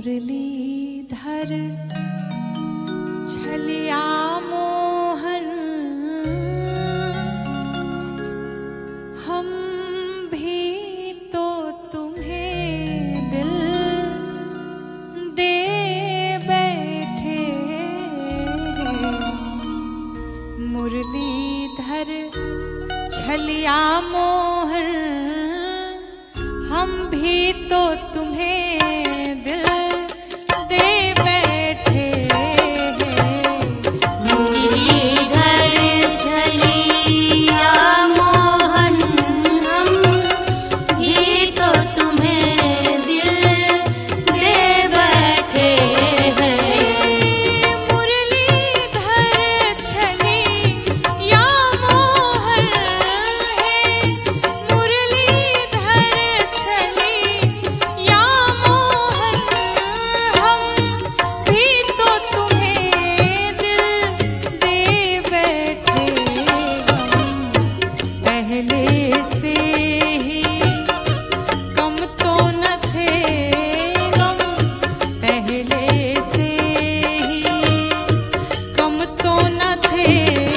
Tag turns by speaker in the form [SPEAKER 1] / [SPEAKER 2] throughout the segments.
[SPEAKER 1] मुरलीधर छलिया मोहन हम भी तो तुम्हें दिल दे बैठे हैं। मुरलीधर छलिया मोहन हम भी तो तुम्हें दिल दे बैठे हैं।
[SPEAKER 2] मुरलीधर छलिया मोहन हम भी तो तुम्हें दिल दे बैठे हैं।
[SPEAKER 1] मुरलीधर छलिया मोहन है, मुरलीधर छलिया मोहन हम भी तो तुम्हें दिल दे बैठे। हम पहले से ही कम तो न थे गम, पहले से ही कम तो न थे,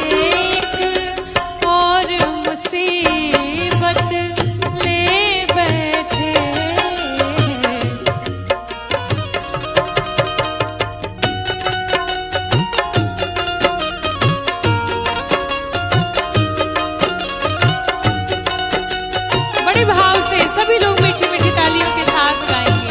[SPEAKER 1] एक और मुसीबत ले बैठे। बड़े भाव से सभी लोग मीठी मीठी तालियों के साथ गाएंगे।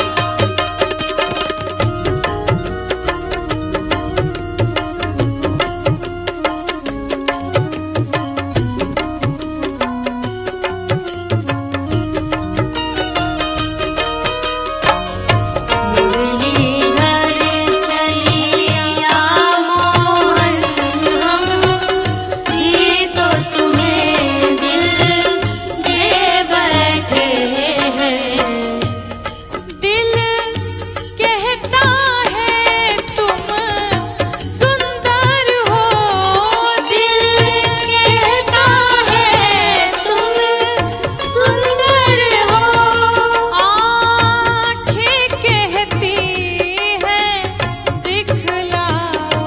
[SPEAKER 2] मुरलीधर छलिया मोहन हम भी तो तुम्हें दिल दे बैठे हैं।
[SPEAKER 1] दिल कहता है तुम सुंदर हो,
[SPEAKER 2] दिल कहता है तुम सुंदर हो,
[SPEAKER 1] आँखें कहती है दिखलाओ,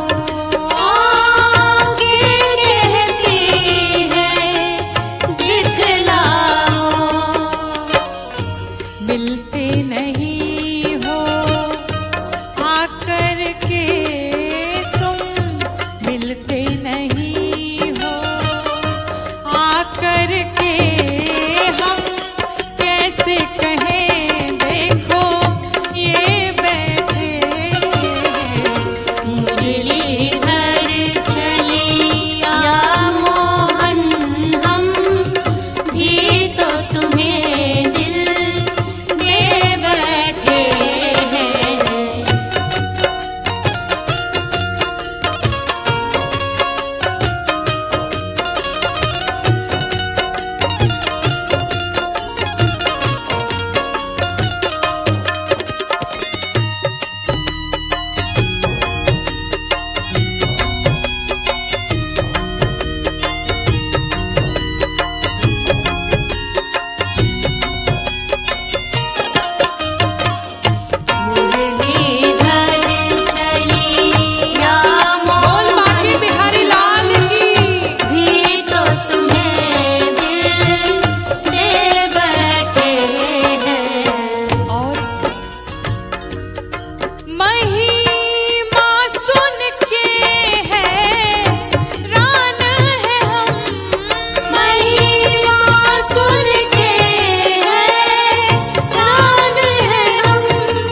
[SPEAKER 2] आँखें कहती है दिखलाओ।
[SPEAKER 1] मिलते नहीं हो आकर के तुम, मिलते नहीं हो आकर के, हम कैसे कहें देखो ये बैठे हैं।
[SPEAKER 2] मुरलीधर छलिया मोहन हम भी तो तुम्हें दिल दे बैठे हैं। मुरलीधर छलिया
[SPEAKER 1] बोल बाकी बिहारी लाल की।
[SPEAKER 2] भी तो तुम्हें दिल दे बैठे हैं।
[SPEAKER 1] और महिमा सुन के है रान है हम,
[SPEAKER 2] महिमा सुन के है रान है हम,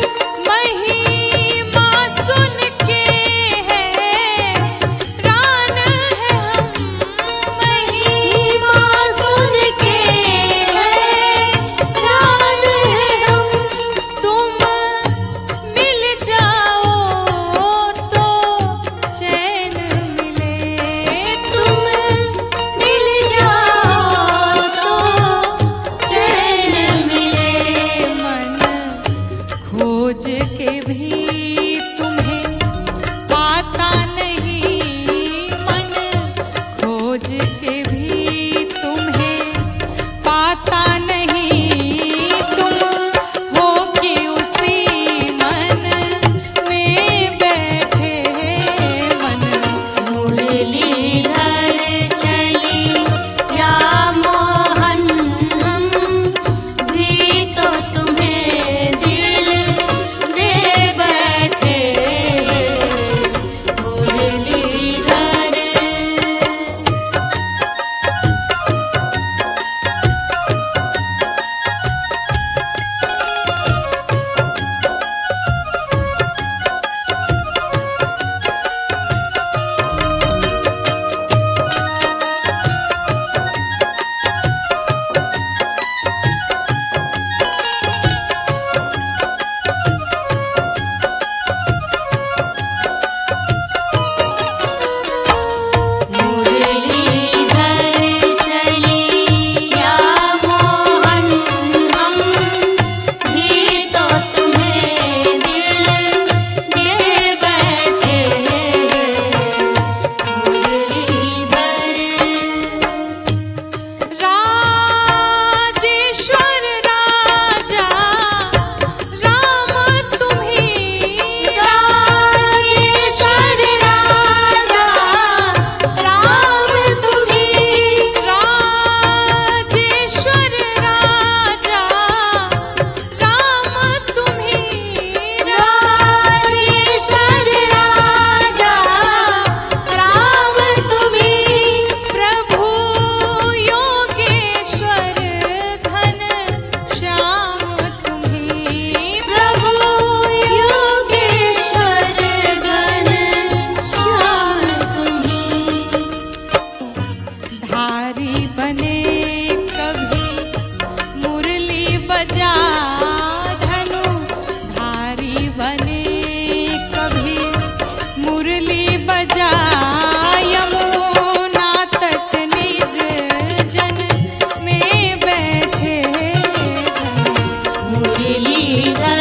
[SPEAKER 1] महिमा सुन के है रान है हम,
[SPEAKER 2] महिमा सुन के है रान है हम।
[SPEAKER 1] तुम मिल जाओ तो चैन मिले,
[SPEAKER 2] तुम मिल जाओ तो चैन मिले।
[SPEAKER 1] मन खोज के भी तुम्हें पाता नहीं, मन खोज के भी तुम्हें पाता नहीं, तुम हो कि उसी मन
[SPEAKER 2] धरती